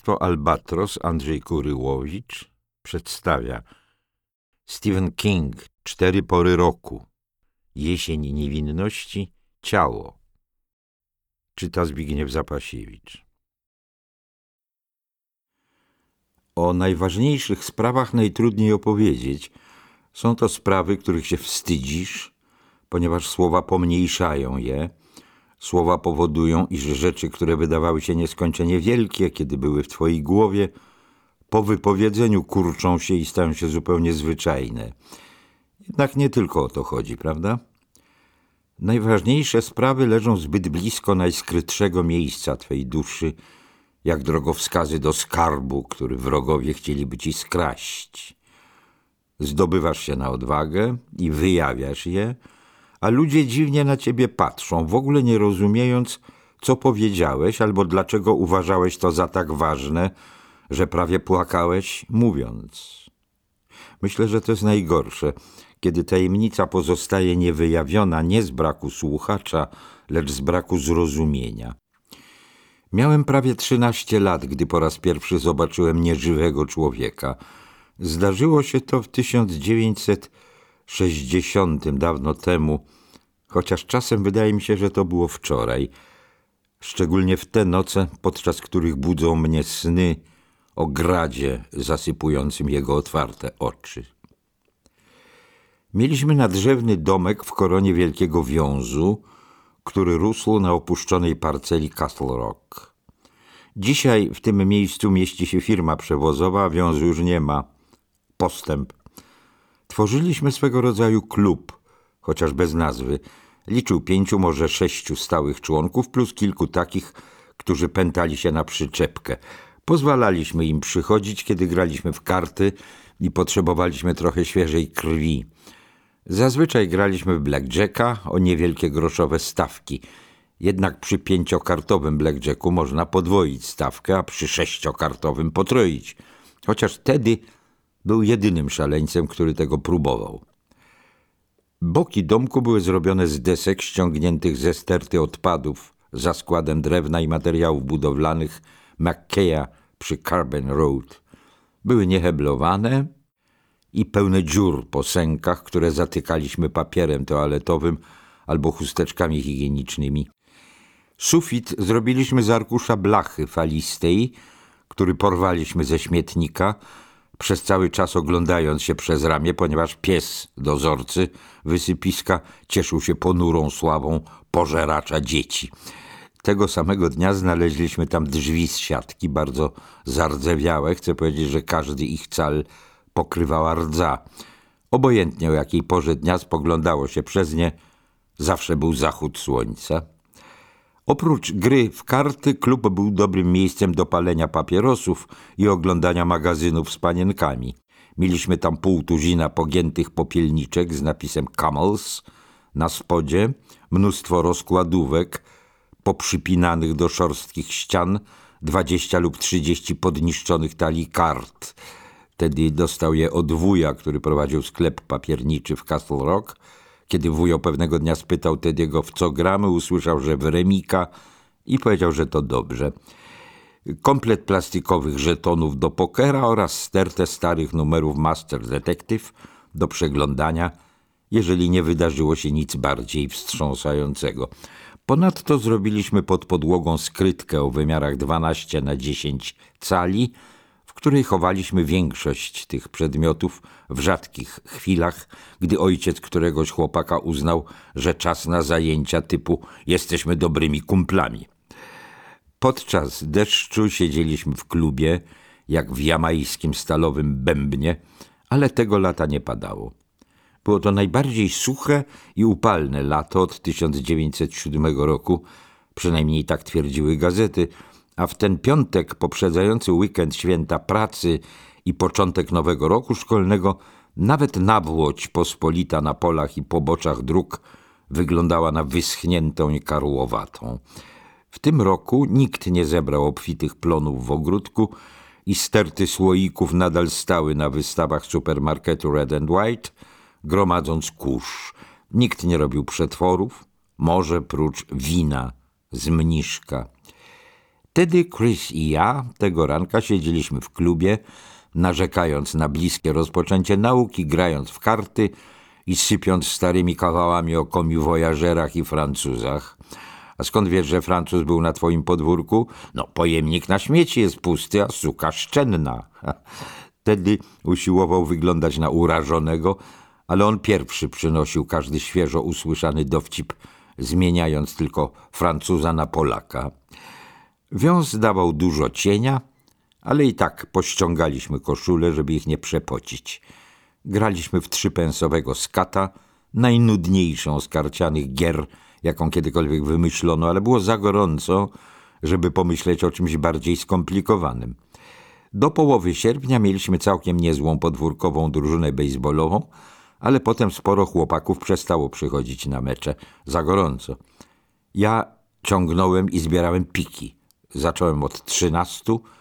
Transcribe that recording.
Wydawnictwo Albatros Andrzej Kuryłowicz przedstawia Stephen King, 4 pory roku, Jesień niewinności, Ciało. Czyta Zbigniew Zapasiewicz. O najważniejszych sprawach najtrudniej opowiedzieć. Są to sprawy, których się wstydzisz, ponieważ słowa pomniejszają je. Słowa powodują, iż rzeczy, które wydawały się nieskończenie wielkie, kiedy były w twojej głowie, po wypowiedzeniu kurczą się i stają się zupełnie zwyczajne. Jednak nie tylko o to chodzi, prawda? Najważniejsze sprawy leżą zbyt blisko najskrytszego miejsca twej duszy, jak drogowskazy do skarbu, który wrogowie chcieliby ci skraść. Zdobywasz się na odwagę i wyjawiasz je, a ludzie dziwnie na ciebie patrzą, w ogóle nie rozumiejąc, co powiedziałeś albo dlaczego uważałeś to za tak ważne, że prawie płakałeś, mówiąc. Myślę, że to jest najgorsze, kiedy tajemnica pozostaje niewyjawiona nie z braku słuchacza, lecz z braku zrozumienia. Miałem prawie 13 lat, gdy po raz pierwszy zobaczyłem nieżywego człowieka. Zdarzyło się to w 1960, dawno temu, chociaż czasem wydaje mi się, że to było wczoraj. Szczególnie w te noce, podczas których budzą mnie sny o gradzie zasypującym jego otwarte oczy. Mieliśmy nadrzewny domek w koronie wielkiego wiązu, który rósł na opuszczonej parceli Castle Rock. Dzisiaj w tym miejscu mieści się firma przewozowa, a wiązu już nie ma. Postęp. Tworzyliśmy swego rodzaju klub, chociaż bez nazwy. Liczył 5, może 6 stałych członków, plus kilku takich, którzy pętali się na przyczepkę. Pozwalaliśmy im przychodzić, kiedy graliśmy w karty i potrzebowaliśmy trochę świeżej krwi. Zazwyczaj graliśmy w blackjacka o niewielkie groszowe stawki. Jednak przy 5-kartowym blackjacku można podwoić stawkę, a przy 6-kartowym potroić. Chociaż wtedy był jedynym szaleńcem, który tego próbował. Boki domku były zrobione z desek ściągniętych ze sterty odpadów za składem drewna i materiałów budowlanych McKeya przy Carbon Road. Były nieheblowane i pełne dziur po sękach, które zatykaliśmy papierem toaletowym albo chusteczkami higienicznymi. Sufit zrobiliśmy z arkusza blachy falistej, który porwaliśmy ze śmietnika, przez cały czas oglądając się przez ramię, ponieważ pies dozorcy wysypiska cieszył się ponurą sławą pożeracza dzieci. Tego samego dnia znaleźliśmy tam drzwi z siatki, bardzo zardzewiałe. Chcę powiedzieć, że każdy ich cal pokrywała rdza. Obojętnie o jakiej porze dnia spoglądało się przez nie, zawsze był zachód słońca. Oprócz gry w karty, klub był dobrym miejscem do palenia papierosów i oglądania magazynów z panienkami. Mieliśmy tam 0,5 pogiętych popielniczek z napisem Camels na spodzie, mnóstwo rozkładówek poprzypinanych do szorstkich ścian, 20 lub 30 podniszczonych talii kart. Wtedy dostał je od wuja, który prowadził sklep papierniczy w Castle Rock. Kiedy wujo pewnego dnia spytał Tediego, w co gramy, usłyszał, że w remika i powiedział, że to dobrze. Komplet plastikowych żetonów do pokera oraz stertę starych numerów Master Detective do przeglądania, jeżeli nie wydarzyło się nic bardziej wstrząsającego. Ponadto zrobiliśmy pod podłogą skrytkę o wymiarach 12×10 cali, w której chowaliśmy większość tych przedmiotów w rzadkich chwilach, gdy ojciec któregoś chłopaka uznał, że czas na zajęcia typu jesteśmy dobrymi kumplami. Podczas deszczu siedzieliśmy w klubie, jak w jamajskim stalowym bębnie, ale tego lata nie padało. Było to najbardziej suche i upalne lato od 1907 roku, przynajmniej tak twierdziły gazety, a w ten piątek poprzedzający weekend święta pracy i początek nowego roku szkolnego nawet nawłoć pospolita na polach i poboczach dróg wyglądała na wyschniętą i karłowatą. W tym roku nikt nie zebrał obfitych plonów w ogródku i sterty słoików nadal stały na wystawach supermarketu Red and White, gromadząc kurz. Nikt nie robił przetworów, może prócz wina z mniszka. Wtedy Chris i ja tego ranka siedzieliśmy w klubie, narzekając na bliskie rozpoczęcie nauki, grając w karty i sypiąc starymi kawałami o komiwojażerach i Francuzach. A skąd wiesz, że Francuz był na twoim podwórku? No, pojemnik na śmieci jest pusty, a suka szczenna. Wtedy usiłował wyglądać na urażonego, ale on pierwszy przynosił każdy świeżo usłyszany dowcip, zmieniając tylko Francuza na Polaka. Wiąz dawał dużo cienia, ale i tak pościągaliśmy koszule, żeby ich nie przepocić. Graliśmy w 3-pensowego skata, najnudniejszą z karcianych gier, jaką kiedykolwiek wymyślono, ale było za gorąco, żeby pomyśleć o czymś bardziej skomplikowanym. Do połowy sierpnia mieliśmy całkiem niezłą podwórkową drużynę bejsbolową, ale potem sporo chłopaków przestało przychodzić na mecze. Za gorąco. Ja ciągnąłem i zbierałem piki. Zacząłem od 13,